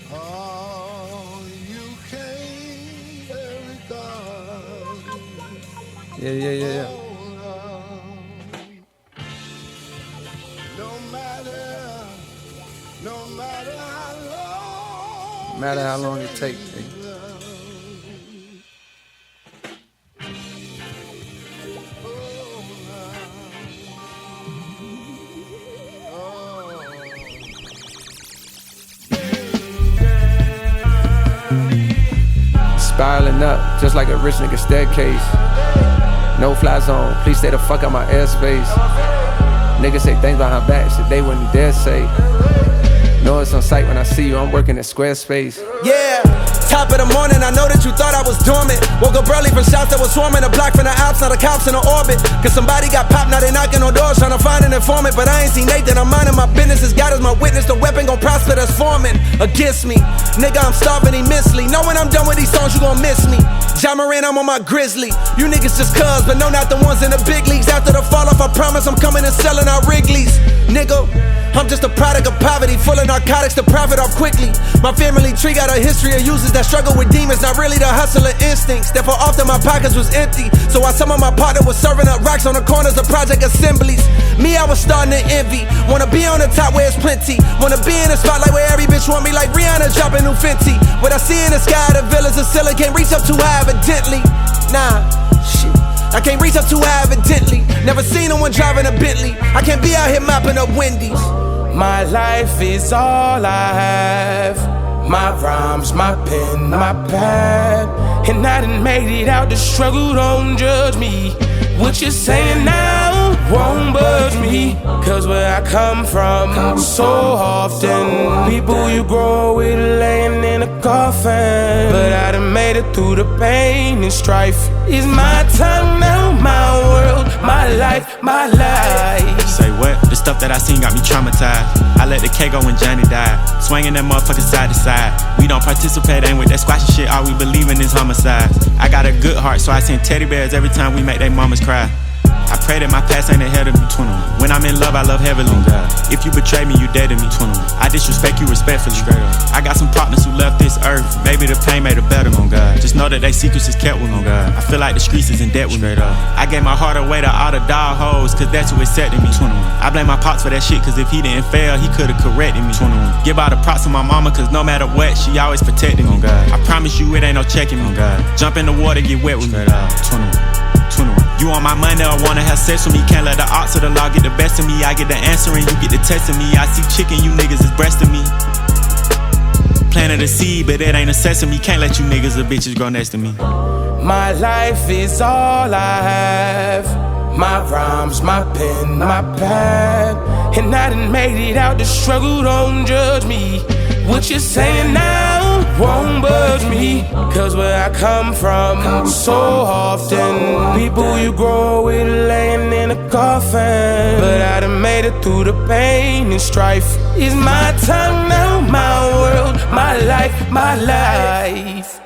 Oh, you came very dark. Yeah. No matter how long, No matter how long it takes. Spiraling up, just like a rich nigga staircase. No fly zone, please stay the fuck out my airspace. Niggas say things behind back, shit they wouldn't dare say. Know it's on sight when I see you, I'm working at Squarespace. Yeah, top of the morning, I know that you thought I was dormant. Woke up early from shots that was swarming. A block from the ops, now the cops in the orbit. Cause somebody got popped, now they knocking on doors trying to find an informant. But I ain't seen Nathan, I'm minding my business. As God is my witness, the weapon gon' prosper that's forming against me. Nigga, I'm starving immensely. Know when I'm done with these songs, you gon' miss me. Ja Morant, I'm on my grizzly. You niggas just cuz, but no, not the ones in the big leagues. After the fall off, I promise I'm coming and selling out Wrigley's. Nigga, I'm just a product of poverty, full of narcotics to profit off quickly. My family tree got a history of users that struggle with demons, not really the hustler instincts. Therefore often my pockets was empty, so while some of my partner was serving up rocks on the corners of project assemblies, me, I was starting to envy. Wanna be on the top where it's plenty. Wanna be in the spotlight where every bitch want me, like Rihanna dropping new Fenty. What I see in the sky, the villas of ceiling can't reach up too high evidently. Nah, shit, I can't reach up too high evidently. Never seen no one driving a Bentley. I can't be out here mopping up Wendy's. My life is all I have. My rhymes, my pen, my pad. And I done made it out the struggle, don't judge me. What you're saying now won't budge me. Cause where I come from, so often people you grow with laying in a coffin. But I done made it through the pain and strife. It's my time now, my world, my life, my life. Say what? The stuff that I seen got me traumatized. I let the K go when Johnny died. Swinging that motherfucker side to side. We don't participate, ain't with that squashy shit. All we believe in is homicide. I got a good heart, so I send teddy bears every time we make they mamas cry. I pray that my past ain't ahead of me. 21. When I'm in love, I love heavily. If you betray me, you dead to me. 21. I disrespect you respectfully. Straight up. I got some partners who left this earth. Maybe the pain made it better. On God. Just know that they secrets is kept with me. God. I feel like the streets is in debt with me. Up. I gave my heart away to all the dog hoes, cause that's who accepted me. 21. I blame my pops for that shit, cause if he didn't fail, he could've corrected me. 21. Give all the props to my mama, cause no matter what, she always protected me. God. I promise you it ain't no checking me. God. Jump in the water, get wet with me. 21. You on my money or wanna have sex with me. Can't let the odds of the law get the best of me. I get the answering, you get the testing me. I see chicken, you niggas is breasting me. Planted a seed, but it ain't a sesame. Can't let you niggas or bitches grow next to me. My life is all I have. My rhymes, my pen, my pad. And I done made it out the struggle, don't judge me. What you're saying now won't budge me. Cause where I come from, so often people you grow with laying in a coffin. But I done made it through the pain and strife. It's my time now, my world, my life, my life.